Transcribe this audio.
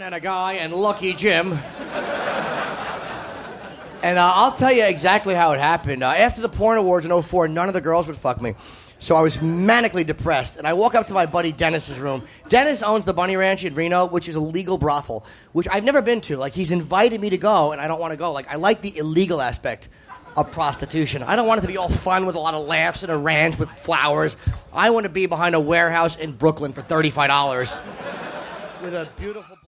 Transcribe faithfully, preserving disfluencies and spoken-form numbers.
and a guy and Lucky Jim. And uh, I'll tell you exactly how it happened. Uh, after the Porn Awards in oh four, none of the girls would fuck me. So I was manically depressed, and I walk up to my buddy Dennis's room. Dennis owns the Bunny Ranch in Reno, which is a legal brothel, which I've never been to. Like, he's invited me to go, and I don't want to go. Like, I like the illegal aspect of prostitution. I don't want it to be all fun with a lot of laughs and a ranch with flowers. I want to be behind a warehouse in Brooklyn for thirty-five dollars with a beautiful...